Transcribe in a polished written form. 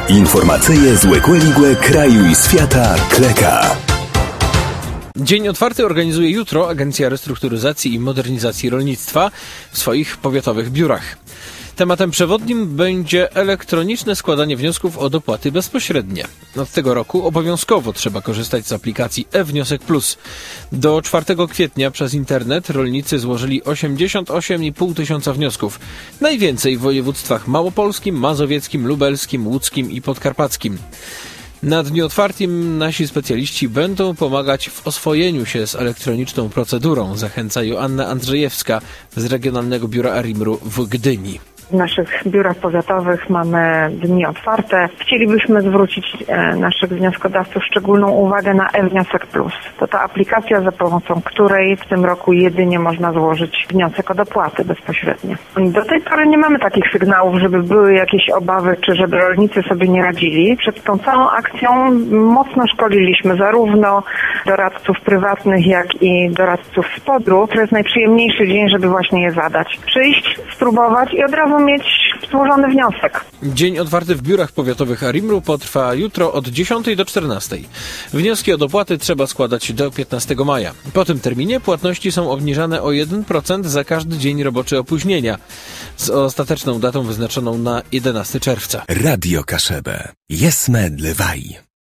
Informacyje z Łekłe kraju i świata Kleka. Dzień otwarty organizuje jutro Agencja Restrukturyzacji i Modernizacji Rolnictwa w swoich powiatowych biurach. Tematem przewodnim będzie elektroniczne składanie wniosków o dopłaty bezpośrednie. Od tego roku obowiązkowo trzeba korzystać z aplikacji e-Wniosek Plus. Do 4 kwietnia przez internet rolnicy złożyli 88,5 tysiąca wniosków. Najwięcej w województwach małopolskim, mazowieckim, lubelskim, łódzkim i podkarpackim. Na dniu otwartym nasi specjaliści będą pomagać w oswojeniu się z elektroniczną procedurą, zachęca Joanna Andrzejewska z Regionalnego Biura ARiMR-u w Gdyni. W naszych biurach powiatowych mamy dni otwarte. Chcielibyśmy zwrócić naszych wnioskodawców szczególną uwagę na e-Wniosek Plus. To ta aplikacja, za pomocą której w tym roku jedynie można złożyć wniosek o dopłaty bezpośrednie. Do tej pory nie mamy takich sygnałów, żeby były jakieś obawy, czy żeby rolnicy sobie nie radzili. Przed tą całą akcją mocno szkoliliśmy zarówno doradców prywatnych, jak i doradców z podróż. To jest najprzyjemniejszy dzień, żeby właśnie je zadać. Przyjść, spróbować i od razu mieć złożony wniosek. Dzień otwarty w biurach powiatowych ARiMR-u potrwa jutro od 10 do 14. Wnioski o dopłaty trzeba składać do 15 maja. Po tym terminie płatności są obniżane o 1% za każdy dzień roboczy opóźnienia, z ostateczną datą wyznaczoną na 11 czerwca. Radio Kaszebę. Jesme dlewaj.